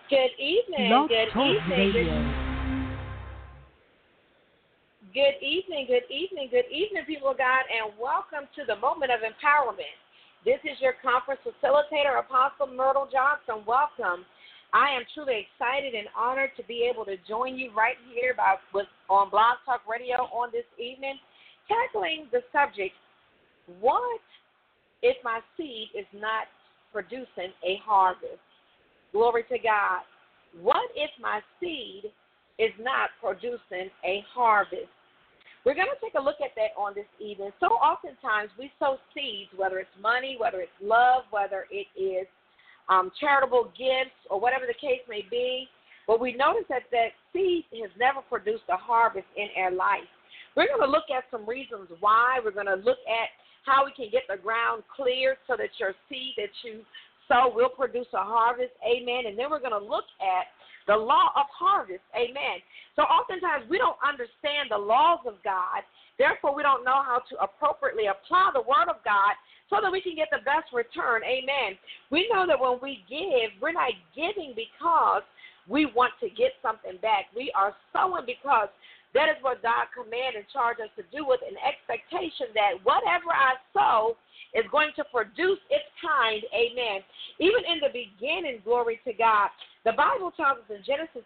Good evening, Blog good Talk evening, Radio. good evening, people of God, and welcome to the moment of empowerment. This is your conference facilitator, Apostle Myrtle Johnson. Welcome. I am truly excited and honored to be able to join you right here on Blog Talk Radio on this evening, tackling the subject, what if my seed is not producing a harvest? Glory to God. What if my seed is not producing a harvest? We're going to take a look at that on this evening. So oftentimes we sow seeds, whether it's money, whether it's love, whether it is charitable gifts, or whatever the case may be. But we notice that seed has never produced a harvest in our life. We're going to look at some reasons why. We're going to look at how we can get the ground cleared so that your seed that you sow will produce a harvest. Amen. And then we're going to look at the law of harvest. Amen. So oftentimes we don't understand the laws of God. Therefore, we don't know how to appropriately apply the word of God so that we can get the best return. Amen. We know that when we give, we're not giving because we want to get something back. We are sowing because that is what God commanded and charged us to do, with an expectation that whatever I sow is going to produce its kind. Amen. Even in the beginning, glory to God, the Bible tells us in Genesis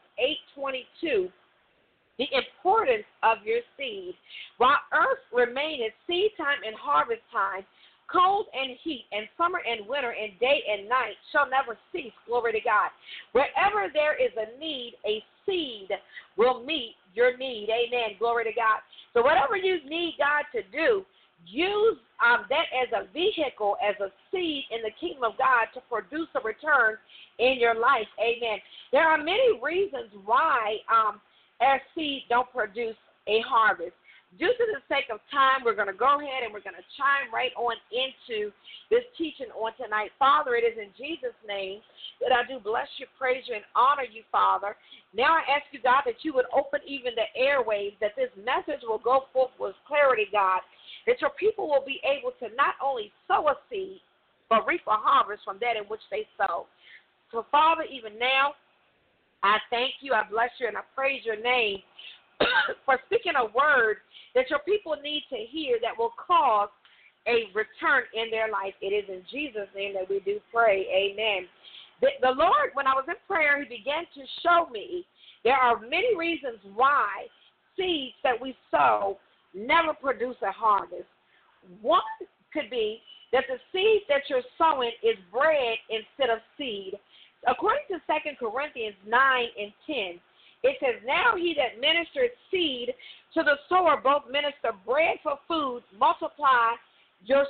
8:22 the importance of your seed. While earth remaineth, seed time and harvest time, cold and heat, and summer and winter, and day and night shall never cease. Glory to God. Wherever there is a need, a seed will meet your need. Amen. Glory to God. So whatever you need God to do, use that as a vehicle, as a seed in the kingdom of God to produce a return in your life. Amen. There are many reasons why our seed don't produce a harvest. Due to the sake of time, we're going to go ahead and we're going to chime right on into this teaching on tonight. Father, it is in Jesus' name that I do bless you, praise you, and honor you, Father. Now I ask you, God, that you would open even the airwaves, that this message will go forth with clarity, God, that your people will be able to not only sow a seed, but reap a harvest from that in which they sow. So, Father, even now, I thank you, I bless you, and I praise your name for speaking a word that your people need to hear that will cause a return in their life. It is in Jesus' name that we do pray. Amen. The Lord, when I was in prayer, he began to show me there are many reasons why seeds that we sow never produce a harvest. One could be that the seed that you're sowing is bread instead of seed. According to 2 Corinthians 9:10, it says, now he that ministered seed to the sower both minister bread for food, multiply your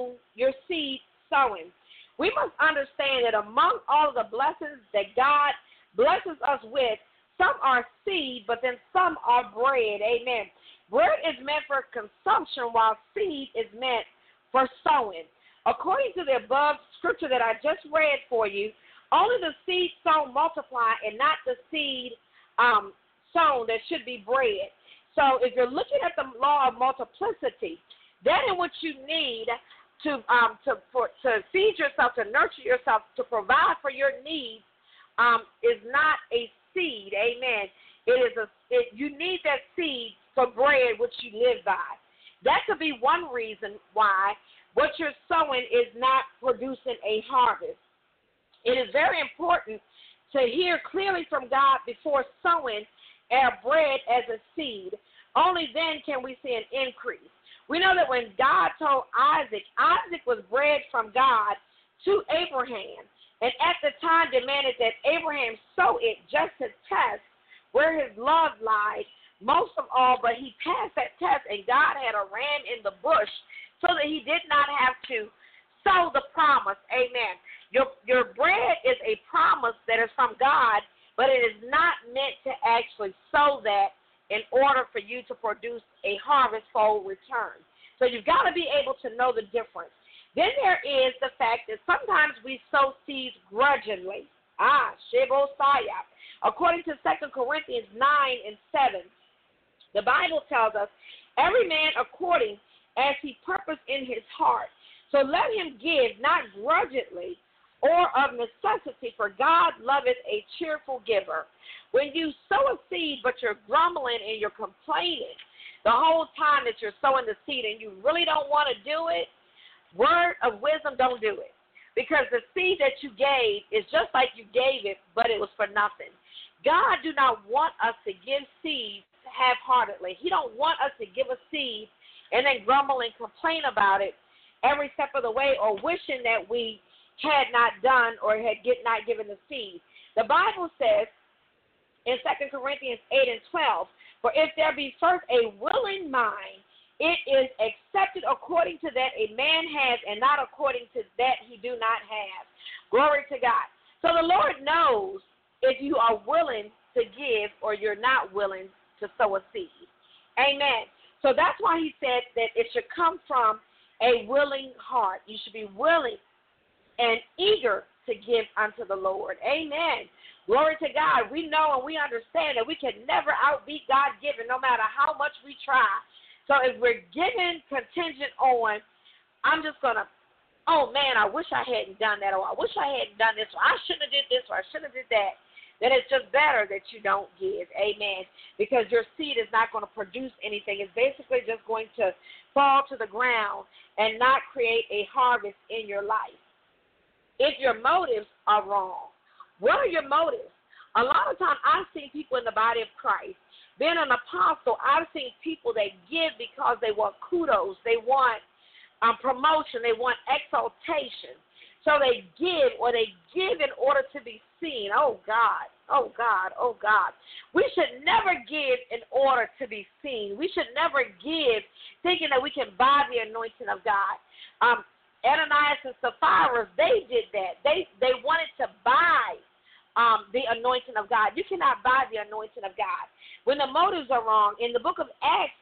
seed sowing. We must understand that among all of the blessings that God blesses us with, some are seed, but then some are bread. Amen. Bread is meant for consumption, while seed is meant for sowing. According to the above scripture that I just read for you, only the seed sown multiply and not the seed sown that should be bread. So if you're looking at the law of multiplicity, that in which you need to feed yourself, to nurture yourself, to provide for your needs, is not a seed. Amen. You need that seed for bread which you live by. That could be one reason why what you're sowing is not producing a harvest. It is very important to hear clearly from God before sowing our bread as a seed. Only then can we see an increase. We know that when God told Isaac was bread from God to Abraham, and at the time demanded that Abraham sow it just to test where his love lies most of all, but he passed that test, and God had a ram in the bush so that he did not have to sow the promise. Amen. Your bread is a promise that is from God, but it is not meant to actually sow that in order for you to produce a harvest-fold return. So you've got to be able to know the difference. Then there is the fact that sometimes we sow seeds grudgingly. Shebosaya. According to 2 Corinthians 9:7, the Bible tells us, every man according as he purposed in his heart. So let him give, not grudgingly or of necessity, for God loveth a cheerful giver. When you sow a seed, but you're grumbling and you're complaining the whole time that you're sowing the seed and you really don't want to do it, word of wisdom, don't do it. Because the seed that you gave is just like you gave it, but it was for nothing. God do not want us to give seeds half-heartedly. He don't want us to give a seed and then grumble and complain about it every step of the way, or wishing that we had not done or had not given the seed. The Bible says in 2 Corinthians 8 and 12, for if there be first a willing mind, it is accepted according to that a man has, and not according to that he do not have. Glory to God. So the Lord knows if you are willing to give or you're not willing to sow a seed. Amen. So that's why he said that it should come from a willing heart. You should be willing and eager to give unto the Lord. Amen. Glory to God. We know and we understand that we can never outbeat God given, no matter how much we try. So if we're giving contingent on, I'm just going to, oh, man, I wish I hadn't done that, or I wish I hadn't done this, or I shouldn't have did this, or I shouldn't have did that, then it's just better that you don't give. Amen. Because your seed is not going to produce anything. It's basically just going to fall to the ground and not create a harvest in your life. If your motives are wrong, what are your motives? A lot of times I've seen people in the body of Christ, being an apostle, I've seen people that give because they want kudos, they want promotion, they want exaltation. So they give, or they give in order to be seen. Oh, God, oh, God, oh, God. We should never give in order to be seen. We should never give thinking that we can buy the anointing of God. Ananias and Sapphira, they did that. They wanted to buy the anointing of God. You cannot buy the anointing of God. When the motives are wrong, in the book of Acts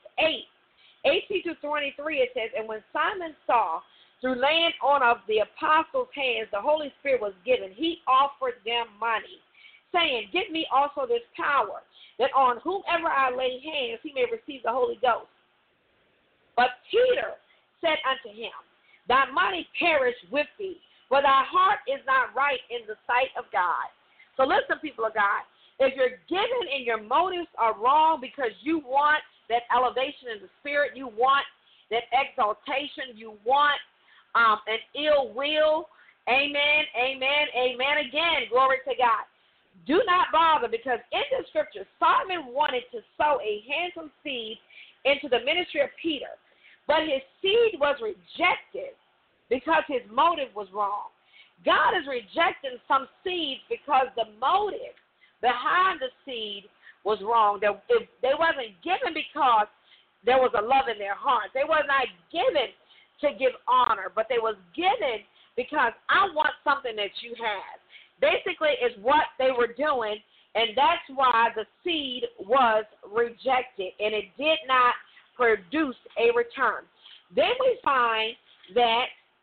8:18-23, it says, and when Simon saw through laying on of the apostles' hands the Holy Spirit was given, he offered them money, saying, give me also this power, that on whomever I lay hands he may receive the Holy Ghost. But Peter said unto him, thy money perish with thee, for thy heart is not right in the sight of God. So listen, people of God, if you're giving and your motives are wrong because you want that elevation in the spirit, you want that exaltation, you want an ill will, amen, amen, amen again, glory to God. Do not bother, because in the scripture, Simon wanted to sow a handsome seed into the ministry of Peter, but his seed was rejected because his motive was wrong. God is rejecting some seeds because the motive behind the seed was wrong. They wasn't given because there was a love in their hearts. They was not given to give honor, but they was given because I want something that you have. Basically, is what they were doing, and that's why the seed was rejected, and it did not produce a return. Then we find that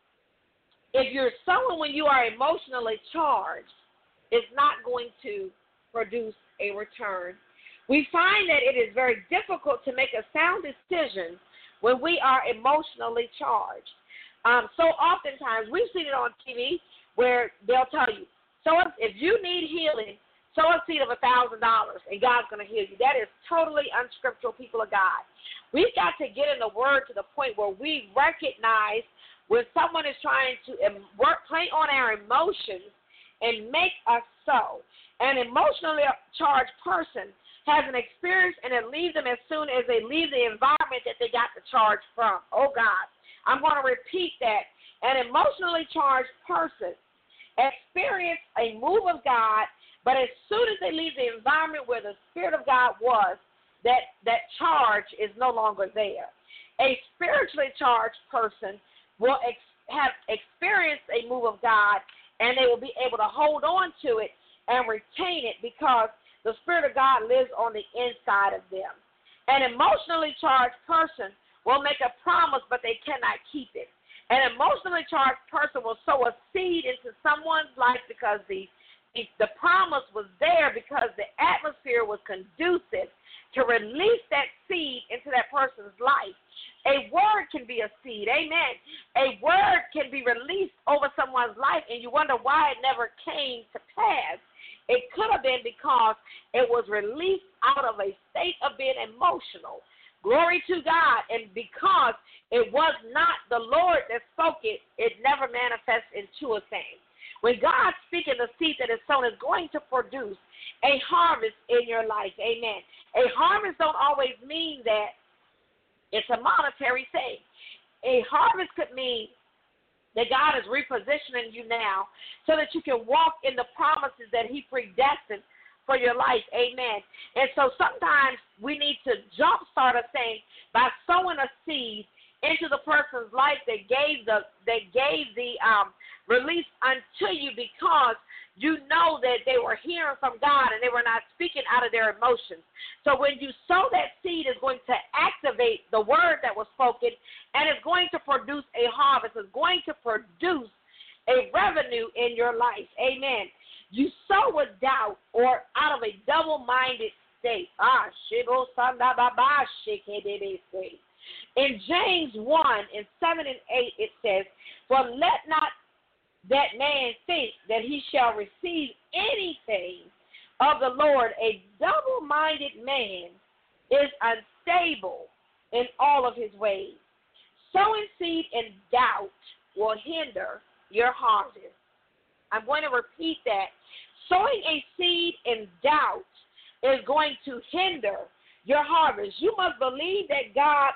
if you're sowing when you are emotionally charged, it's not going to produce a return. We find that it is very difficult to make a sound decision when we are emotionally charged. So oftentimes, we've seen it on TV where they'll tell you, so if you need healing, sow a seed of $1,000 and God's going to heal you. That is totally unscriptural, people of God. We've got to get in the word to the point where we recognize when someone is trying to play on our emotions and make us sow. An emotionally charged person has an experience, and it leaves them as soon as they leave the environment that they got the charge from. Oh, God. I'm going to repeat that. An emotionally charged person experience a move of God, but as soon as they leave the environment where the Spirit of God was, that charge is no longer there. A spiritually charged person will have experienced a move of God, and they will be able to hold on to it and retain it because the Spirit of God lives on the inside of them. An emotionally charged person will make a promise, but they cannot keep it. An emotionally charged person will sow a seed into someone's life because the promise was there, because the atmosphere was conducive to release that seed into that person's life. A word can be a seed. Amen. A word can be released over someone's life, and you wonder why it never came to pass. It could have been because it was released out of a state of being emotional. Glory to God. And because it was not the Lord that spoke it, it never manifests into a thing. When God's speaking, the seed that is sown is going to produce a harvest in your life. Amen. A harvest don't always mean that it's a monetary thing. A harvest could mean that God is repositioning you now so that you can walk in the promises that he predestined for your life. Amen. And so sometimes we need to jumpstart a thing by sowing a seed into the person's life that gave the release unto you, because you know that they were hearing from God and they were not speaking out of their emotions. So when you sow that seed, it's going to activate the word that was spoken, and it's going to produce a harvest. It's going to produce a revenue in your life. Amen. You sow with doubt or out of a double-minded state. In James 1:7-8, it says, "For let not that man think that he shall receive anything of the Lord. A double-minded man is unstable in all of his ways. Sowing seed in doubt will hinder your harvest." I'm going to repeat that. Sowing a seed in doubt is going to hinder your harvest. You must believe that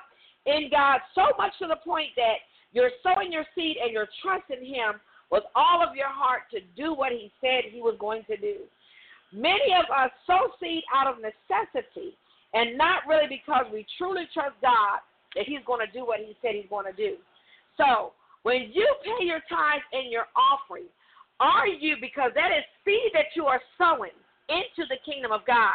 in God so much to the point that you're sowing your seed and you're trusting him with all of your heart to do what he said he was going to do. Many of us sow seed out of necessity and not really because we truly trust God that he's going to do what he said he's going to do. So when you pay your tithes and your offering, are you, because that is seed that you are sowing into the kingdom of God,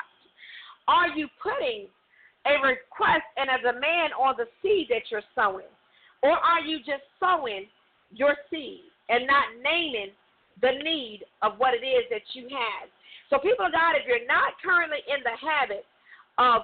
are you putting a request and a demand on the seed that you're sowing? Or are you just sowing your seed and not naming the need of what it is that you have? So people of God, if you're not currently in the habit of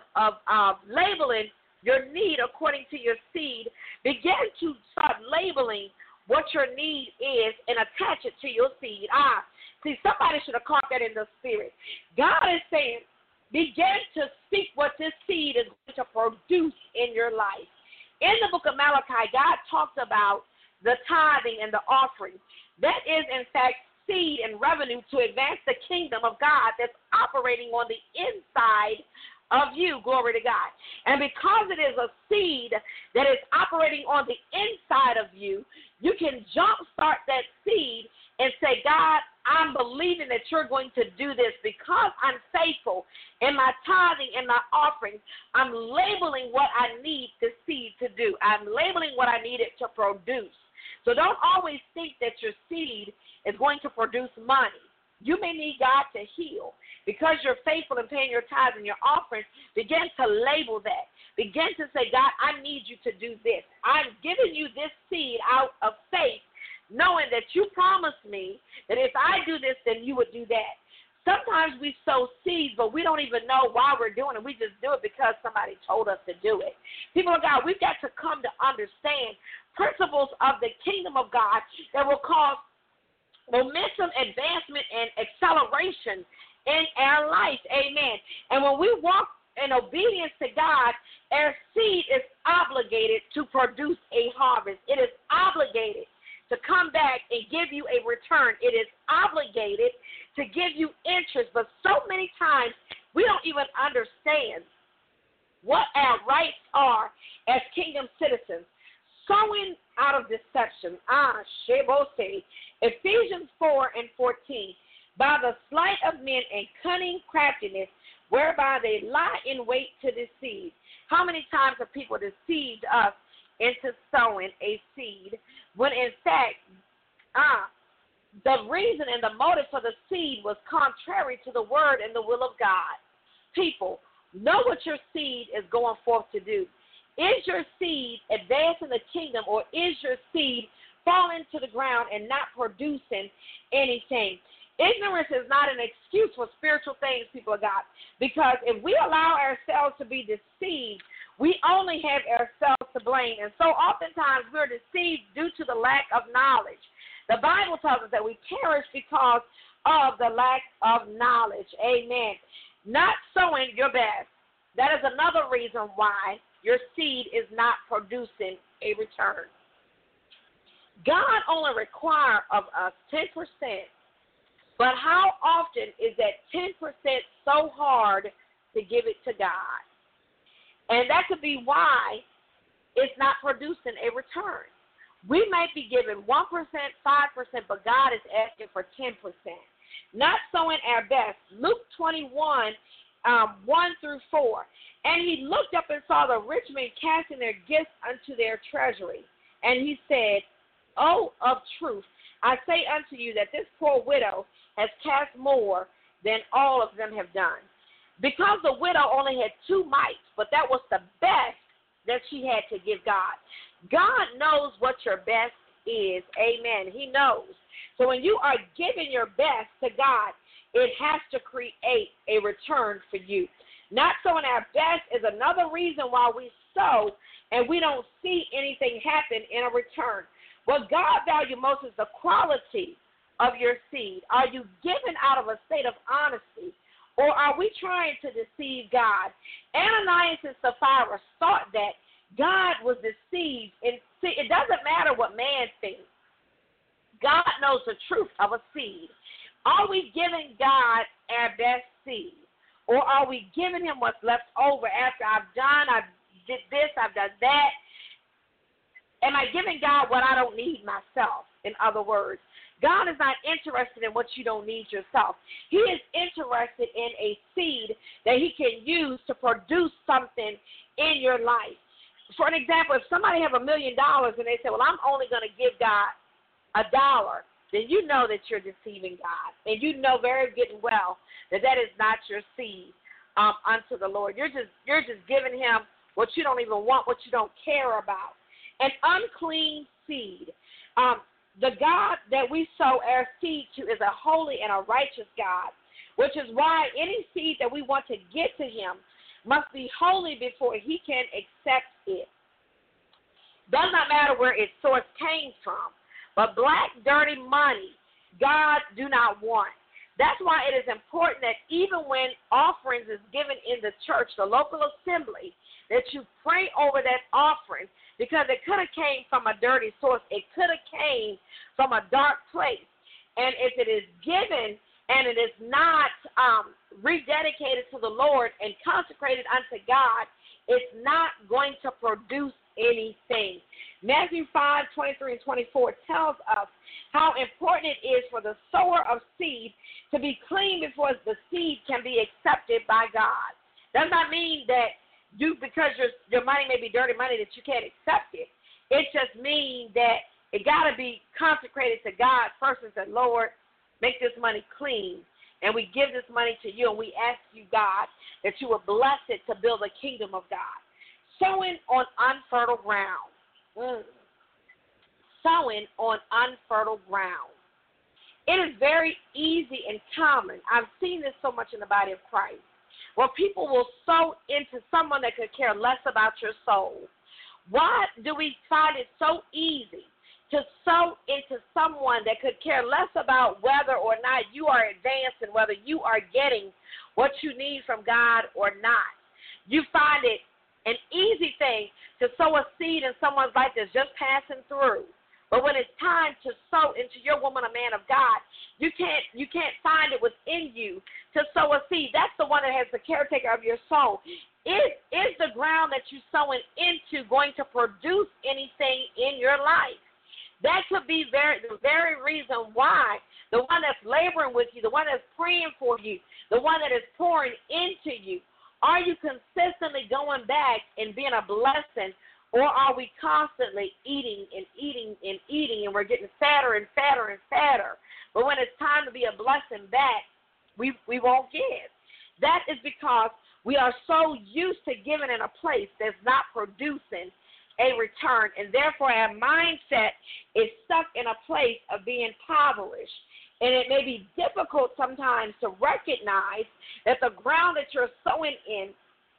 labeling your need according to your seed, begin to start labeling what your need is and attach it to your seed. See, somebody should have caught that in the spirit. God is saying, begin to speak what this seed is going to produce in your life. In the book of Malachi, God talks about the tithing and the offering. That is, in fact, seed and revenue to advance the kingdom of God that's operating on the inside of you. Glory to God. And because it is a seed that is operating on the inside of you, you can jumpstart that seed and say, God, I'm believing that you're going to do this because I'm faithful in my tithing and my offering. I'm labeling what I need the seed to do. I'm labeling what I need it to produce. So don't always think that your seed is going to produce money. You may need God to heal. Because you're faithful in paying your tithes and your offerings, begin to label that. Begin to say, God, I need you to do this. I'm giving you this seed out of faith, knowing that you promised me that if I do this, then you would do that. Sometimes we sow seeds, but we don't even know why we're doing it. We just do it because somebody told us to do it. People of God, we've got to come to understand principles of the kingdom of God that will cause momentum, advancement, and acceleration in our life. Amen. And when we walk in obedience to God, our seed is obligated to produce a harvest. It is obligated to come back and give you a return. It is obligated to give you interest. But so many times we don't even understand what our rights are as kingdom citizens. Sowing out of deception. Ephesians 4:14. By the sleight of men and cunning craftiness, whereby they lie in wait to deceive. How many times have people deceived us into sowing a seed when in fact the reason and the motive for the seed was contrary to the word and the will of God? People, know what your seed is going forth to do. Is your seed advancing the kingdom, or is your seed falling to the ground and not producing anything? Ignorance is not an excuse for spiritual things, people of God, because if we allow ourselves to be deceived, We only have ourselves to blame, and so oftentimes we're deceived due to the lack of knowledge. The Bible tells us that we perish because of the lack of knowledge. Amen. Not sowing your best. That is another reason why your seed is not producing a return. God only requires of us 10%, but how often is that 10% so hard to give it to God? And that could be why it's not producing a return. We might be given 1%, 5%, but God is asking for 10%. Not sowing our best. Luke 21, 1 through 4. And he looked up and saw the rich men casting their gifts unto their treasury. And he said, O of truth, I say unto you that this poor widow has cast more than all of them have done. Because the widow only had 2 mites, but that was the best that she had to give God. God knows what your best is. Amen. He knows. So when you are giving your best to God, it has to create a return for you. Not sowing our best is another reason why we sow and we don't see anything happen in a return. What God values most is the quality of your seed. Are you giving out of a state of honesty, or are we trying to deceive God? Ananias and Sapphira thought that God was deceived. And see, it doesn't matter what man thinks. God knows the truth of a seed. Are we giving God our best seed? Or are we giving him what's left over after I did this, I've done that? Am I giving God what I don't need myself? In other words, God is not interested in what you don't need yourself. He is interested in a seed that he can use to produce something in your life. For an example, if somebody have $1 million and they say, well, I'm only going to give God $1, then you know that you're deceiving God. And you know very good and well that that is not your seed unto the Lord. You're just giving him what you don't even want, what you don't care about. An unclean seed. The God that we sow our seed to is a holy and a righteous God, which is why any seed that we want to get to him must be holy before he can accept it. Does not matter where its source came from, but black, dirty money, God do not want. That's why it is important that even when offerings is given in the church, the local assembly, that you pray over that offering, because it could have came from a dirty source. It could have came from a dark place. And if it is given and it is not rededicated to the Lord and consecrated unto God, it's not going to produce anything. Matthew 5:23 and 24 tells us how important it is for the sower of seed to be clean before the seed can be accepted by God. Does not mean that because your money may be dirty money that you can't accept it. It just means that it got to be consecrated to God first and say, Lord, make this money clean. And we give this money to you, and we ask you, God, that you will bless it to build the kingdom of God. Sowing on unfertile ground. Sowing on unfertile ground. It is very easy and common. I've seen this so much in the body of Christ, where people will sow into someone that could care less about your soul. Why do we find it so easy to sow into someone that could care less about whether or not you are advancing, whether you are getting what you need from God or not? You find it an easy thing to sow a seed in someone's life that's just passing through. But when it's time to sow into your woman or man of God, you can't find it within you to sow a seed. That's the one that has the caretaker of your soul. Is the ground that you're sowing into going to produce anything in your life? That could be the very reason why the one that's laboring with you, the one that's praying for you, the one that is pouring into you, are you consistently going back and being a blessing? Or are we constantly eating and eating and eating, and we're getting fatter and fatter and fatter? But when it's time to be a blessing back, we won't give. That is because we are so used to giving in a place that's not producing a return, and therefore our mindset is stuck in a place of being impoverished. And it may be difficult sometimes to recognize that the ground that you're sowing in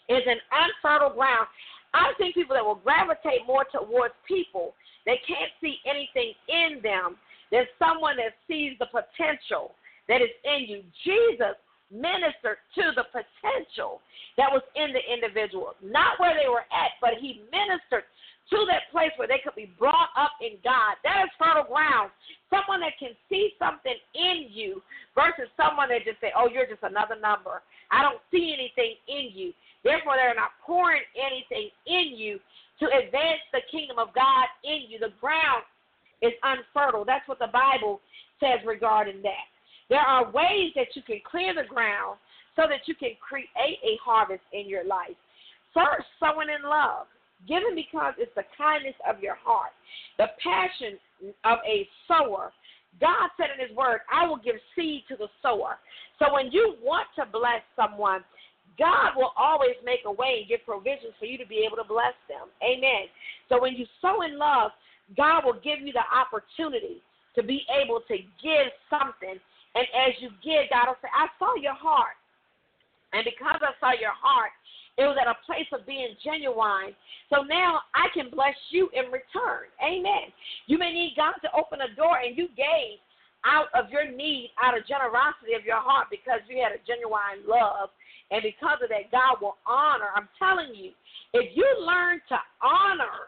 is an unfertile ground. I've seen people that will gravitate more towards people that can't see anything in them than someone that sees the potential that is in you. Jesus ministered to the potential that was in the individual, not where they were at, but he ministered to that place where they could be brought up in God. That is fertile ground. Someone that can see something in you versus someone that just say, oh, you're just another number. I don't see anything in you. Therefore, they're not pouring anything in you to advance the kingdom of God in you. The ground is unfertile. That's what the Bible says regarding that. There are ways that you can clear the ground so that you can create a harvest in your life. First, sowing in love. Given because it's the kindness of your heart, the passion of a sower. God said in his word, I will give seed to the sower. So when you want to bless someone, God will always make a way and give provisions for you to be able to bless them. Amen. So when you sow in love, God will give you the opportunity to be able to give something. And as you give, God will say, I saw your heart. And because I saw your heart, it was at a place of being genuine. So now I can bless you in return. Amen. You may need God to open a door, and you gave out of your need, out of generosity of your heart, because you had a genuine love. And because of that, God will honor. I'm telling you, if you learn to honor,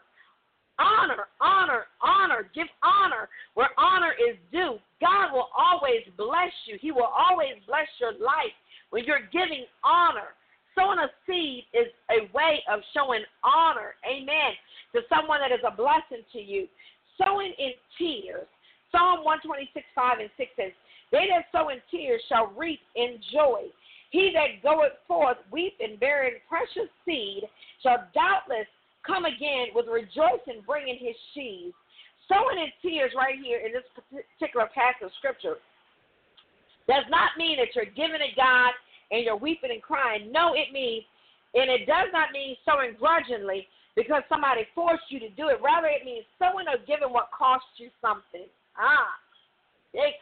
give honor where honor is due, God will always bless you. He will always bless your life when you're giving honor. Sowing a seed is a way of showing honor, amen, to someone that is a blessing to you. Sowing in tears. Psalm 126:5-6 says, they that sow in tears shall reap in joy. He that goeth forth weeping, bearing precious seed, shall doubtless come again with rejoicing, bringing his sheaves. Sowing in tears right here in this particular passage of Scripture does not mean that you're giving to God and you're weeping and crying. No, it means, and it does not mean sowing grudgingly because somebody forced you to do it. Rather, it means sowing or giving what costs you something. It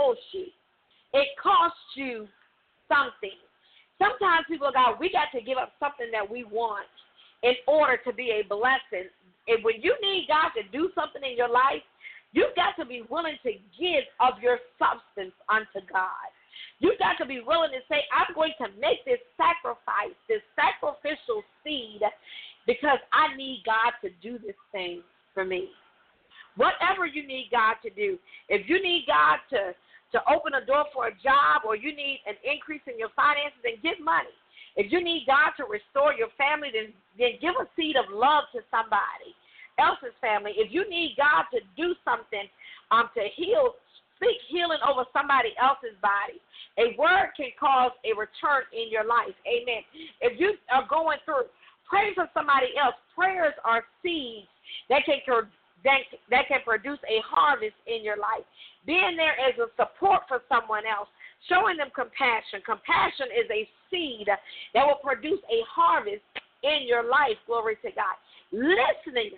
costs you something. Sometimes people go, we got to give up something that we want in order to be a blessing. And when you need God to do something in your life, you've got to be willing to give of your substance unto God. You've got to be willing to say, I'm going to make this sacrifice, this sacrificial seed, because I need God to do this thing for me. Whatever you need God to do, if you need God to open a door for a job, or you need an increase in your finances, then give money. If you need God to restore your family, then give a seed of love to somebody else's family. If you need God to do something to heal, speak healing over somebody else's body. A word can cause a return in your life. Amen. If you are going through, pray for somebody else. Prayers are seeds that can produce a harvest in your life. Being there as a support for someone else, showing them compassion. Compassion is a seed that will produce a harvest in your life. Glory to God. Listening.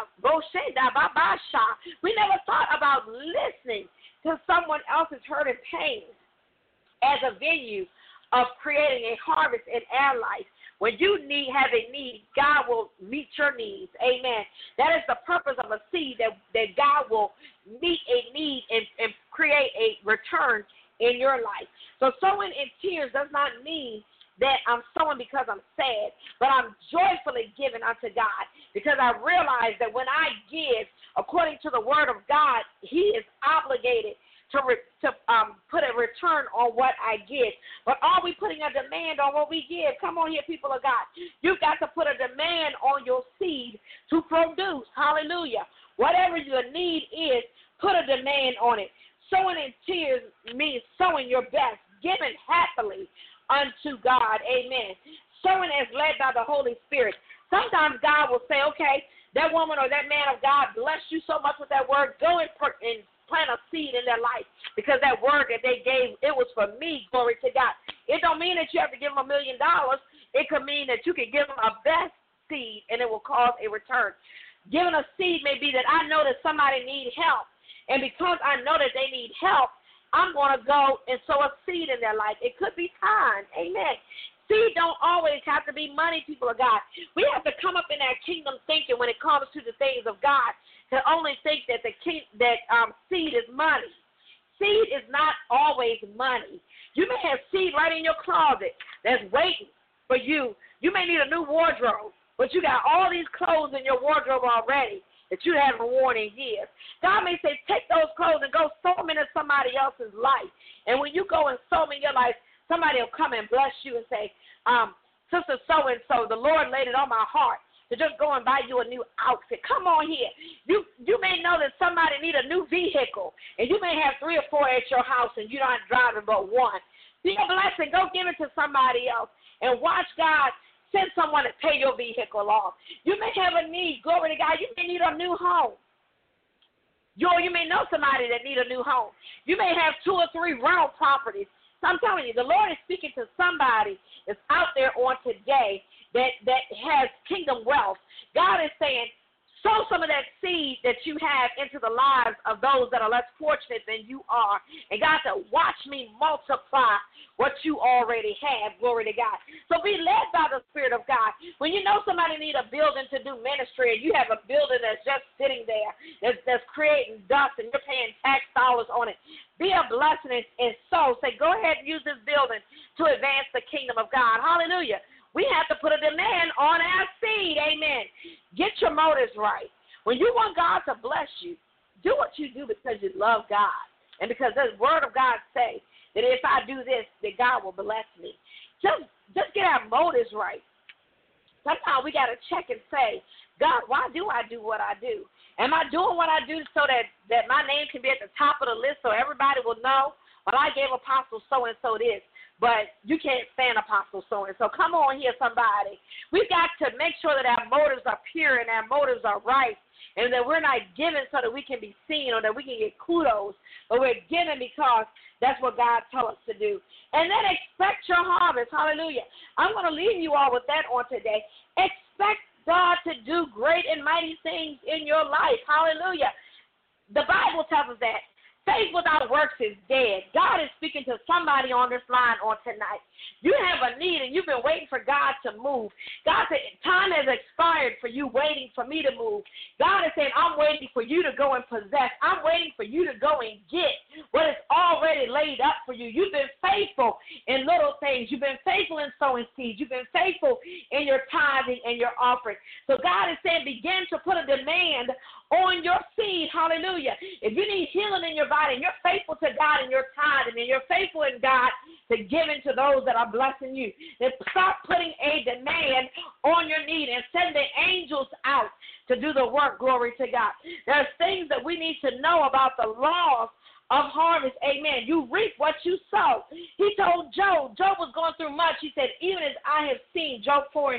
We never thought about listening to someone else's hurt and pain as a venue of creating a harvest in our life. When you have a need, God will meet your needs. Amen. That is the purpose of a seed, that God will meet a need and create a return in your life. So sowing in tears does not mean that I'm sowing because I'm sad, but I'm joyfully giving unto God, because I realize that when I give according to the word of God, he is obligated to put a return on what I give. But are we putting a demand on what we give? Come on here, people of God. You've got to put a demand on your seed to produce. Hallelujah. Whatever your need is, put a demand on it. Sowing in tears means sowing your best, giving happily unto God. Amen. Sowing as led by the Holy Spirit. Sometimes God will say, okay, that woman or that man of God blessed you so much with that word. Go and plant a seed in their life, because that word that they gave, it was for me. Glory to God. It don't mean that you have to give them $1 million. It could mean that you can give them a best seed and it will cause a return. Giving a seed may be that I know that somebody needs help, and because I know that they need help, I'm going to go and sow a seed in their life. It could be time. Amen. Seed don't always have to be money, people of God. We have to come up in that kingdom thinking when it comes to the things of God to only think that seed is money. Seed is not always money. You may have seed right in your closet that's waiting for you. You may need a new wardrobe, but you got all these clothes in your wardrobe already that you haven't worn in years. God may say, take those clothes and go sow them into somebody else's life. And when you go and sow them in your life, somebody will come and bless you and say, Sister so-and-so, the Lord laid it on my heart to just go and buy you a new outfit. Come on here. You may know that somebody need a new vehicle, and you may have 3 or 4 at your house, and you're not driving but one. Be a blessing. Go give it to somebody else, and watch God send someone to pay your vehicle off. You may have a need. Glory to God. You may need a new home. You may know somebody that need a new home. You may have 2 or 3 rental properties. So I'm telling you, the Lord is speaking to somebody that's out there on today that has kingdom wealth. God is saying, sow some of that seed that you have into the lives of those that are less fortunate than you are. And God said, watch me multiply what you already have. Glory to God. So be led by the Spirit of God. When you know somebody need a building to do ministry, and you have a building that's just sitting there, that's creating dust, and you're paying tax dollars on it, be a blessing and sow. Say, go ahead and use this building to advance the kingdom of God. Hallelujah. We have to put a demand on our seed. Amen. Get your motives right. When you want God to bless you, do what you do because you love God. And because the word of God says that if I do this, that God will bless me. Just get our motives right. Sometimes we got to check and say, God, why do I do what I do? Am I doing what I do so that my name can be at the top of the list so everybody will know, well, I gave Apostle so-and-so this, but you can't stand Apostle so-and-so. Come on here, somebody. We've got to make sure that our motives are pure and our motives are right, and that we're not giving so that we can be seen or that we can get kudos, but we're giving because that's what God tells us to do. And then expect your harvest. Hallelujah. I'm going to leave you all with that on today. Expect God to do great and mighty things in your life. Hallelujah. The Bible tells us that faith without works is dead. God is speaking to somebody on this line on tonight. You have a need and you've been waiting for God to move. God said, time has expired for you waiting for me to move. God is saying, I'm waiting for you to go and possess. I'm waiting for you to go and get what is already laid up for you. You've been faithful in little things. You've been faithful in sowing seeds. You've been faithful in your tithing and your offering. So God is saying, begin to put a demand on your seed. Hallelujah. If you need healing in your body and you're faithful to God in your tithing and you're faithful in God to give into those that are blessing you, then start putting a demand on your need and send the angels out to do the work. Glory to God. There's things that we need to know about the laws of harvest. Amen. You reap what you sow. He told Job was going through much. He said, even as I have seen, Job 4:8,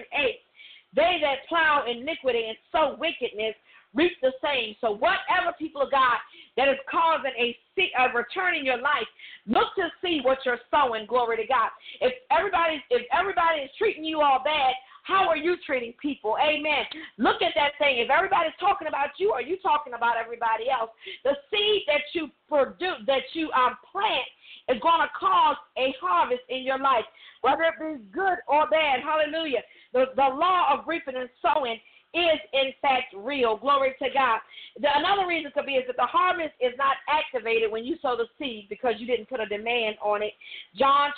they that plow iniquity and sow wickedness reap the same. So whatever, people of God, that is causing a return in your life, look to see what you're sowing. Glory to God. If everybody is treating you all bad, how are you treating people? Amen. Look at that thing. If everybody's talking about you, are you talking about everybody else? The seed that you produce, that you plant, is going to cause a harvest in your life, whether it be good or bad. Hallelujah. The law of reaping and sowing is in fact real. Glory to God. Another reason could be is that the harvest is not activated when you sow the seed because you didn't put a demand on it. John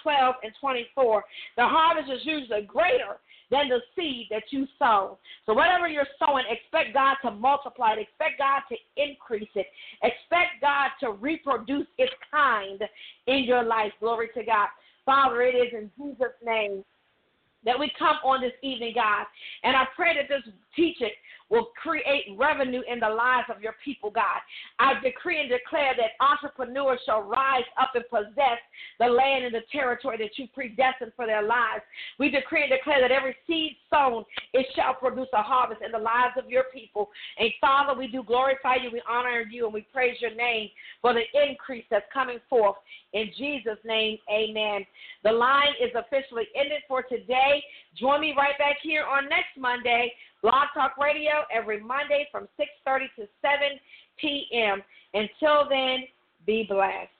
12:24. The harvest is usually greater than the seed that you sow. So whatever you're sowing, expect God to multiply it. Expect God to increase it. Expect God to reproduce its kind in your life. Glory to God. Father, it is in Jesus' name that we come on this evening, God. And I pray that this teaching will create revenue in the lives of your people, God. I decree and declare that entrepreneurs shall rise up and possess the land and the territory that you predestined for their lives. We decree and declare that every seed sown, it shall produce a harvest in the lives of your people. And Father, we do glorify you, we honor you, and we praise your name for the increase that's coming forth. In Jesus' name, amen. The line is officially ended for today. Join me right back here on next Monday, Blog Talk Radio, every Monday from 6:30 to 7 p.m. Until then, be blessed.